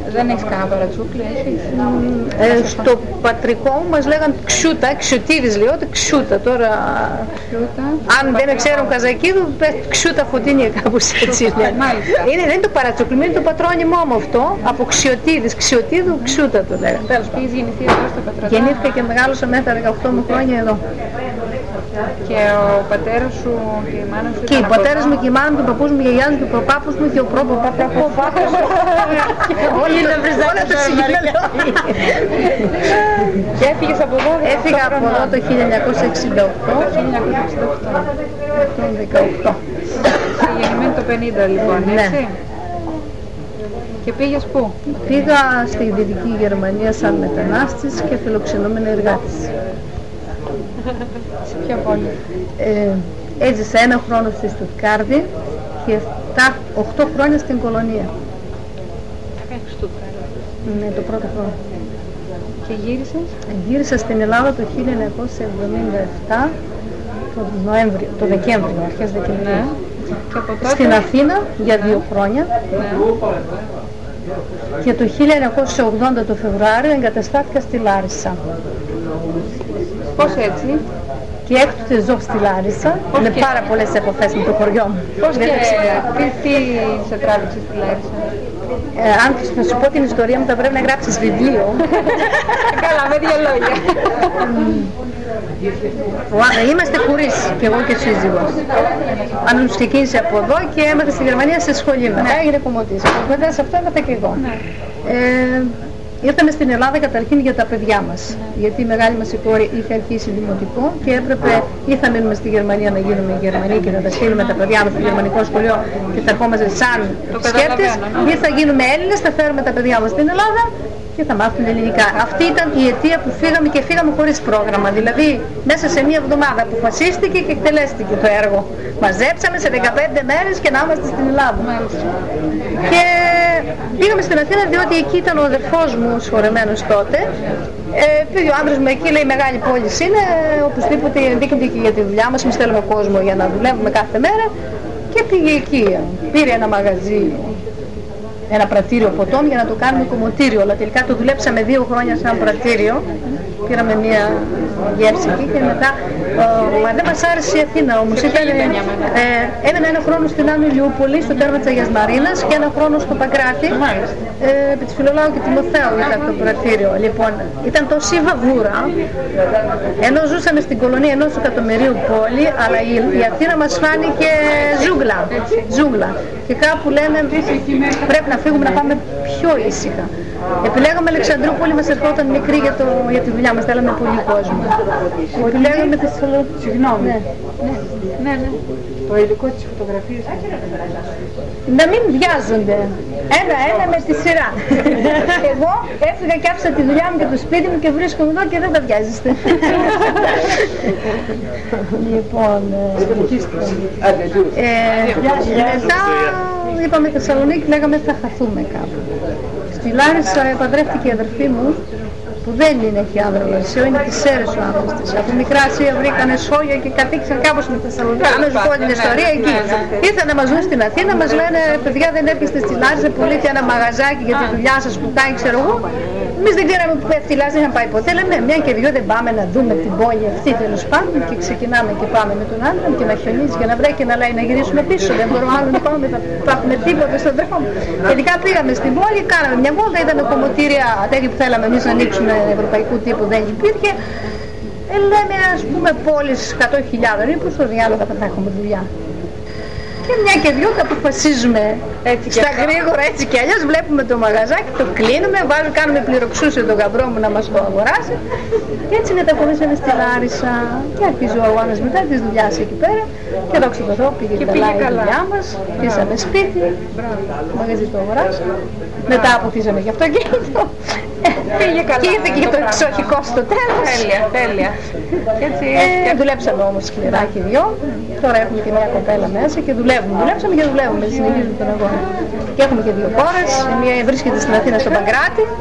Δεν έχεις κανένα παρατσούκλι, έχεις? Στο πατρικό μου μας λέγαν Ξούτα, Ξιωτίδης λέω, Ξούτα τώρα. Ξούτα. Αν δεν ξέρουν Καζακίδου, Ξούτα Φωτίνια κάπως έτσι λένε. Δεν είναι το παρατσούκλι, είναι το πατρόνιμο μου αυτό, από Ξιωτίδης, Ξιωτίδου, Ξούτα το λέγανε. Τέλος, πήγες γεννηθεί εδώ στο Πατρονά? Γεννήθηκα και μεγάλωσα μέχρι τα 18 μου χρόνια εδώ. Και ο πατέρας σου και η μάνα σου? Και οι πατέρες μου και η μάνα μου και ο παππούς μου και η γιαγιάς μου και ο παππούς μου και ο προπαπαπαπαπαπ. Όλοι να όλα τα συγκεκριμένα. Και έφυγες από εδώ? Έφυγα από εδώ το 1968. Το 18. Είσαι γεννημένη το 50 λοιπόν, έτσι? Και πήγες πού? Πήγα στη Δυτική Γερμανία σαν μετανάστης και φιλοξενούμενη εργάτης. Σε ποια πόλη? Έζησα 1 χρόνο στη Στουτγκάρδη και 8 χρόνια στην Κολονία. Ναι, το πρώτο χρόνο. Και γύρισες? Γύρισα στην Ελλάδα το 1977, το Δεκέμβριο, αρχές Δεκεμβρίου. Ναι. Και από τότε? Στην Αθήνα για 2 χρόνια. Ναι. Και το 1980 το Φεβρουάριο εγκαταστάθηκα στη Λάρισα. Πώς έτσι? Και έκτοτε ζω στη Λάρισα, με πάρα πολλές επαφές με το χωριό μου. Πώς και τι σε τράβηξε στη Λάρισα? Αν θα σου πω την ιστορία μου θα πρέπει να γράψεις βιβλίο. Καλά, με 2 λόγια. Είμαστε χωρίς, και εγώ και ο σύζυγος. Αν μου ξεκίνησε από εδώ και έμαθα στη Γερμανία σε σχολή μετά, έγινε κομμωτής. Μετά σε αυτό έμαθα και εγώ. Ήρθαμε στην Ελλάδα καταρχήν για τα παιδιά μας, γιατί η μεγάλη μας η κόρη είχε αρχίσει δημοτικό και έπρεπε ή θα μείνουμε στη Γερμανία να γίνουμε Γερμανοί και να τα στείλουμε τα παιδιά μας στο γερμανικό σχολείο και θα ερχόμαστε σαν σκέπτες, ή θα γίνουμε Έλληνες, θα φέρουμε τα παιδιά μας στην Ελλάδα και θα μάθουν ελληνικά. Αυτή ήταν η αιτία που φύγαμε και φύγαμε χωρίς πρόγραμμα. Δηλαδή μέσα σε μία εβδομάδα αποφασίστηκε και εκτελέστηκε το έργο. Μαζέψαμε σε 15 μέρες και να είμαστε στην Ελλάδα. Και πήγαμε στην Αθήνα διότι εκεί ήταν ο αδερφός μου σχορεμένος τότε. Πήγε ο άντρας μου εκεί, λέει μεγάλη πόλη είναι, οπωσδήποτε δείχνεται και για τη δουλειά μας, εμείς θέλουμε κόσμο για να δουλεύουμε κάθε μέρα. Και πήγε εκεί, πήρε ένα μαγαζί, ένα πρατήριο ποτών για να το κάνουμε κομμωτήριο, αλλά τελικά το δουλέψαμε 2 χρόνια σαν πρατήριο. Πήραμε μια γεύση εκεί και μετά, μα δεν μας άρεσε η Αθήνα όμως. Έμενα 1 χρόνο στην Άνω Ηλιούπολη, στο τέρμα της Αγίας Μαρίνας και 1 χρόνο στο Παγκράτη, επί της Φιλολάου και Τιμοθέου ήταν το πρατήριο. Λοιπόν, ήταν τόση βαβούρα, ενώ ζούσαμε στην κολονία ενός εκατομμυρίου πόλη, αλλά η Αθήνα μας φάνηκε ζούγκλα. Και κάπου λέμε πρέπει να φύγουμε να πάμε πιο ήσυχα. Επιλέγαμε Αλεξανδρούπολη, μας ερχόταν μικρή για τη δουλειά μας, θέλαμε πολύ κόσμο. Επιλέγαμε Θεσσαλονίκη. Συγγνώμη. Ναι. Το υλικό της φωτογραφίας. Να μην βιάζονται. Ένα με τη σειρά. Εγώ έφυγα και άφησα τη δουλειά μου και το σπίτι μου και βρίσκομαι εδώ και δεν τα βιάζεστε. Λοιπόν, μετά είπαμε Θεσσαλονίκη, λέγαμε θα χαθούμε κάπου. Στη Λάρισα παντρεύτηκε η αδερφή μου, που δεν έχει άνδρα Λαρισαίο, είναι της Σέρες ο άνδρας της. Από μικρά ασία βρήκανε σχόλια και κατοίκησαν κάπως με Θεσσαλονίκη. Να σου πω την ιστορία εκεί. Ήρθαν να μας δουν στην Αθήνα, μας λένε παιδιά δεν έρχεστε στη Λάρισα, πουλείτε ένα μαγαζάκι για τη δουλειά σας που κάνει, ξέρω εγώ. Εμείς δεν ξέραμε που πέφτει η Λάρισα, δεν είχαμε πάει ποτέ. Λέμε μια και 2 δεν πάμε να δούμε την πόλη αυτή τέλος πάντων και ξεκινάμε και πάμε με τον άντρα και να χιονίζει και να βρέχει και να λέει να γυρίσουμε πίσω. Δεν μπορούμε άλλο να πάμε, θα έχουμε τίποτα στον δρόμο. Τελικά πήγαμε στην πόλη, κάναμε μια βόλτα, ήταν κομμωτήρια τέτοια που θέλαμε εμείς να ανοίξουμε ευρωπαϊκού τύπου, δεν υπήρχε. Λέμε ας πούμε πόλεις 100.000, μήπως στο διάλογο θα έχουμε δουλειά. Και μια και 2 τα αποφασίζουμε στα γρήγορα έτσι και αλλιώς, βλέπουμε το μαγαζάκι, το κλείνουμε, κάνουμε πληροξούσιο τον γαμπρό μου να μας το αγοράσει και έτσι μετακομίσαμε στη Λάρισα και αρχίζει ο αγώνας μετά της δουλειάς εκεί πέρα και δόξα τω Θεώ πήγε καλά η δουλειά μας, χτίσαμε σπίτι, το μαγαζί το αγοράσαμε, μετά αποθήσαμε και αυτοκίνητο. Πήγε καλά. Και ήρθε και το εξοχικό στο τέλος. Τέλεια. Δουλέψαμε όμως σκληρά και 2. Τώρα έχουμε και μια κοπέλα μέσα και δουλεύουμε. Δουλέψαμε και δουλεύουμε, συνεχίζουμε τον αγώνα. Και έχουμε και 2 κόρες. Η μία βρίσκεται στην Αθήνα στο Παγκράτη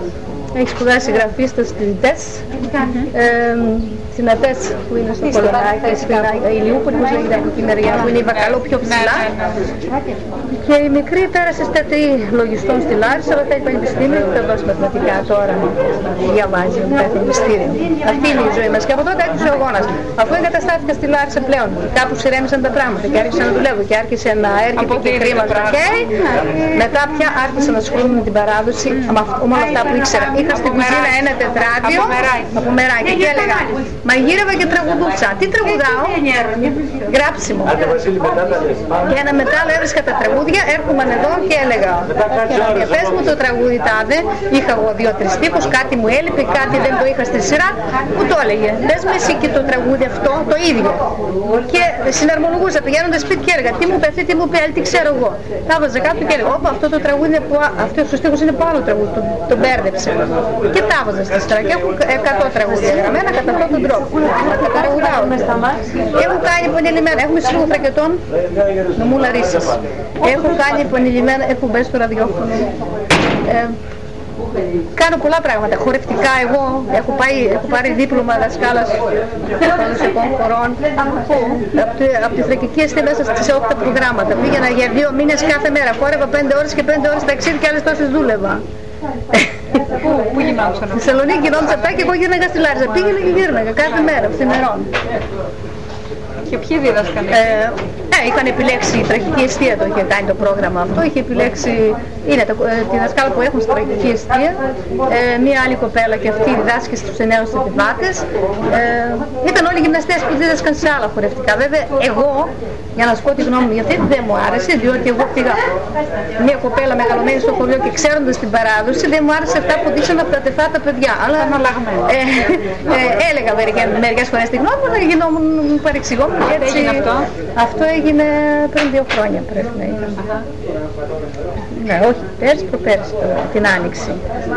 Έχει σπουδάσει γραφή στο Στυλιτές, στην ΑΤΕΣ που είναι στο Κολονάκι, στην Ηλιούπολη που λέγεται από τη μεριά που είναι η Βακαλό πιο ψηλά. Και η μικρή πέρασε στρατή λογιστών στη Λάρισα, αλλά πάει πανεπιστήμιο και θα δώσει μαθηματικά τώρα. Διαβάζει με το μυστήριο. Αυτή είναι η ζωή μας. Και από τότε άρχισε ο αγώνας. Αφού εγκαταστάθηκα στη Λάρισα πλέον, κάπου σειρέμισαν τα πράγματα και άρχισα να δουλεύω και άρχισε να έρχεται και κρίμα στο χέρι. Μετά πια άρχισα να ασχολούμαι με την παράδοση, με όλα αυτά που ήξερα. Είχα στην κουζίνα ένα τετράδιο από μεράκι και έλεγα μαγείρευα και τραγουδούσα. Τι τραγουδάω? Γράψιμο. Και ένα μετά έβρισκα τα τραγούδια, έρχομαι εδώ και έλεγα πες μου το τραγούδι τάδε, είχα εγώ 2-3 τύπους, κάτι μου έλειπε, κάτι δεν το είχα στη σειρά, μου το έλεγε. Πες με εσύ και το τραγούδι αυτό, το ίδιο. Και συναρμολογούσα, πηγαίνοντας σπίτι και έλεγα τι μου είπε, τι μου είπε, τι ξέρω εγώ. Τα βάζα κάτω και έλεγα, όπα αυτό το τραγούδι είναι που, αυτό ο στίχος είναι από άλλο τραγούδι, το μπέρδεψε. Και τα βάζα στη σειρά και έχω 100 τραγούδια γραμμένα κατά αυτόν τον τρόπο. Τα τραγουδάω. Έχω κάνει επανειλημμένα, έχουμε σύλλογο Θρακιωτών νομού Λαρίσσας. Έχω κάνει επανειλημμένα εκπομπές στο ραδιόφωνο. Κάνω πολλά πράγματα, χορευτικά εγώ, έχω πάρει δίπλωμα δασκάλας των χωρών από τη Θρακική Εστία μέσα σε 8 προγράμματα. Πήγαινα για 2 μήνες κάθε μέρα, χόρευα 5 ώρες και 5 ώρες ταξίδι και άλλες τόσες δούλευα. Πού γινόντουσαν? Στη Θεσσαλονίκη γινόντουσαν αυτά και εγώ γύρναγα στη Λάρισα. Πήγαινα και γύρναγα κάθε μέρα, φθινερών. Και ποιοι δίδασκαν? Είχαν επιλέξει η Τραχική Εστία, το είχε κάνει το πρόγραμμα αυτό, είχε επιλέξει, είναι τη δασκάλα που έχουν στη Τραχική Εστία, μία άλλη κοπέλα και αυτή διδάσκει στους νέους επιβάτες. Ήταν όλοι γυμναστές που δίδασκαν σε άλλα χορευτικά. Βέβαια, εγώ, για να σου πω τη γνώμη μου, γιατί δεν μου άρεσε, διότι εγώ πήγα μία κοπέλα μεγαλωμένη στο χωριό και ξέροντας την παράδοση, δεν μου άρεσε αυτά που δείξαν από τα τεφά τα παιδιά. Αλλά έλεγα μερικές φορές τη γνώμη μου, αλλά γινόμουν παρεξηγόμουν. Έγινε αυτό? Αυτό έγινε πριν 2 χρόνια πρέπει να ήταν. Ναι, όχι, προπέρσι την Άνοιξη.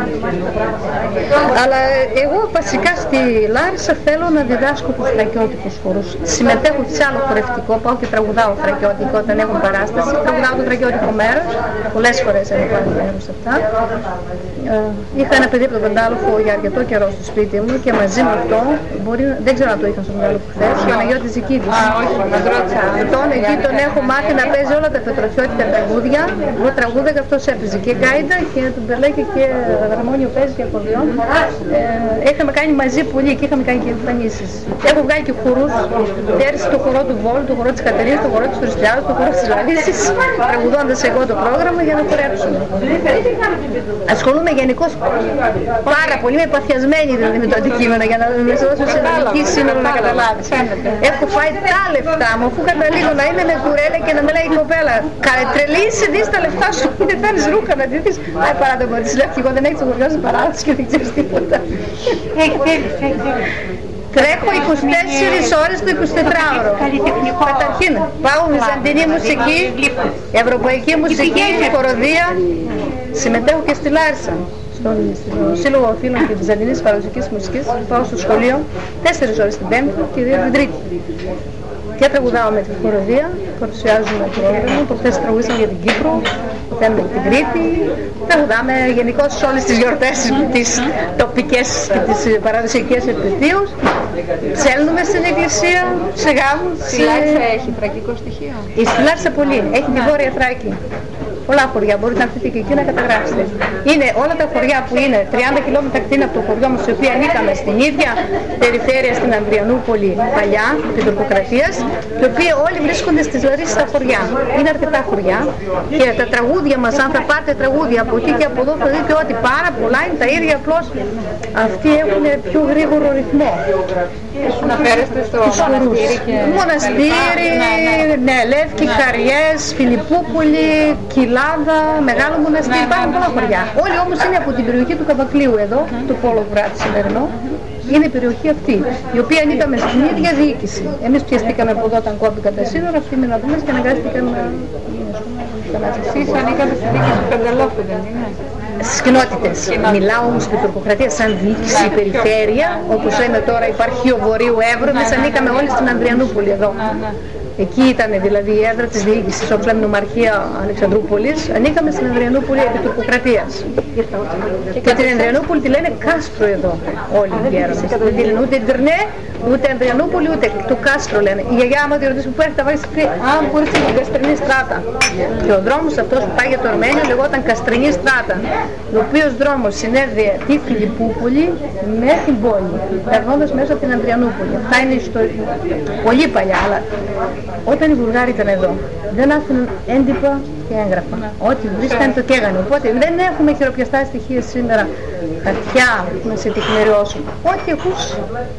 Αλλά εγώ βασικά στη Λάρισα θέλω να διδάσκω τους θρακιώτικους χορούς. Συμμετέχω σε άλλο χορευτικό, πάω και τραγουδάω θρακιώτικο όταν έχουν παράσταση. Τραγουδάω το θρακιώτικο μέρος, πολλές φορές έχω πάρει μέρος σε αυτά. Είχα ένα παιδί από τον Πεντάλοφο για αρκετό καιρό στο σπίτι μου και μαζί με αυτό, δεν ξέρω αν το είχαν στον Πεντάλοφο χθες, ο Παναγιώτης Ζικίδης. Εκεί τον έχω μάθει να παίζει όλα τα πετροχιώτικα τραγούδια. Εγώ τραγούδαγα, αυτός έπαιζε και γκάιντα και τον Μπερλέκη και δραμόνιο παίζει και ακορδιόν. Είχαμε κάνει μαζί πολύ και είχαμε κάνει και εμφανίσεις. Έχω βγάλει και χορούς. Πέρυσι το χορό του Βόλου, το χορό της Κατερίνης, το χορό της Χριστιάδος, το χορό της Λαρίσσης, τραγουδώντας εγώ το πρόγραμμα για να χορέψουμε. Ασχολούμαι γενικώς πάρα πολύ, είμαι παθιασμένη δηλαδή με το αντικείμενο για να με δώσω σε ελληνική σύνολο να καταλάβεις. Έχω φάει τα λεφτά μου, αφού καταλήγω να είμαι με κουρέλα και να με λέει η κοπέλα τρελή είσαι, δεις τα λεφτά σου, δεν θέλεις ρούχα να δεις. Άι παρά το κορίτσι, λέω και εγώ δεν έχεις το χωριό σου παράδοση και δεν ξέρεις τίποτα. Τρέχω 24 ώρες το 24ωρο. Καταρχήν, πάω βυζαντινή μουσική, ευρωπαϊκή μουσική, χοροδία, συμμετέχω και στη Λάρισα. Στον Σύλλογο Φίλων και Βυζαντινής Παραδοσιακής Μουσικής, πάω στο σχολείο 4 ώρες την Πέμπτη και 2 την Τρίτη. Και τραγουδάω με τη χοροδία, παρουσιάζουμε το πρόγραμμα, προχθές τραγουδήσαμε για την Κύπρο, θέλουμε για την Κρήτη, τραγουδάμε γενικώς σε όλες τις γιορτές, τις τοπικές και τις παραδοσιακές επαιτίους, ψέλνουμε στην εκκλησία, σε γάμους. Στη Λάρισα έχει θρακικό στοιχείο? Στη Λάρισα πολύ, έχει τη Βόρεια Θράκη. Πολλά χωριά, μπορείτε να έρθετε και εκεί να καταγράψετε. Είναι όλα τα χωριά που είναι 30 χιλιόμετρα κτίνα από το χωριό μας, οι οποίοι ανήκαμε στην ίδια περιφέρεια στην Ανδριανούπολη παλιά, την τουρκοκρατίας, οι οποίοι όλοι βρίσκονται στις Λαρίσσες στα χωριά. Είναι αρκετά χωριά και τα τραγούδια μας, αν θα πάρετε τραγούδια από εκεί και από εδώ, θα δείτε ότι πάρα πολλά είναι τα ίδια, απλώς αυτοί έχουν πιο γρήγορο ρυθμό. Να φέρεστε στο μοναστήρι και... Μοναστήρι, ναι, Λεύκη, Χαριές, Φιλιππούπολη, Κοιλάδα, Μεγάλο Μοναστήρι, υπάρχουν πολλά χωριά. Όλοι όμως είναι από την περιοχή του Καβακλείου εδώ, του Πόλο Βράτη σημερινό. Είναι η περιοχή αυτή, η οποία ανήκαμε στην ίδια διοίκηση. Εμείς πιαστήκαμε από εδώ όταν κόπηκαν τα σύνορα, αυτοί με να δούμε και αναγκάστηκαν να... Εσείς ανήκατε στη διοίκηση του Πενταλόφου, δεν είναι? Στις κοινότητες. Μιλάω όμως στην τουρκοκρατία σαν διοίκηση, περιφέρεια, όπως λέμε τώρα υπαρχείο Βορείου Εύρου, εμείς ανήκαμε όλοι στην Ανδριανούπολη εδώ. Εκεί ήταν δηλαδή η έδρα της διοίκησης, όπως λέμε νομαρχία Αλεξανδρούπολης, ανήκαμε στην Ανδριανούπολη επί τουρκοκρατίας. Και την Ανδριανούπολη τη λένε Κάστρο εδώ όλοι οι γέροντες. Δεν τη λένε ούτε Ιντερνέ, ούτε Ανδριανούπολη, ούτε του Κάστρο λένε. Η γιαγιά άμα τη ρωτήσει που έρχεται να βάλει στην κρύα, αν μπορεί στην Καστρινή Στράτα. Και ο δρόμος αυτός που πάει για το Αρμένιο λεγόταν Καστρινή Στράτα, ο οποίος δρόμος συνέδεε τη Φιλιππούπολη με την πόλη, περνώντας μέσα από την Ανδριανούπολη. Αυτά είναι ιστορία πολύ παλιά, αλλά όταν οι Βουλγάροι ήταν εδώ, δεν άφηναν έντυπα και έγγραφα. Ό,τι βρίσκαν το καίγανε. Οπότε δεν έχουμε χειροπιαστά στοιχεία σήμερα, χαρτιά να σε τεκμηριώσουν. Ό,τι ακούς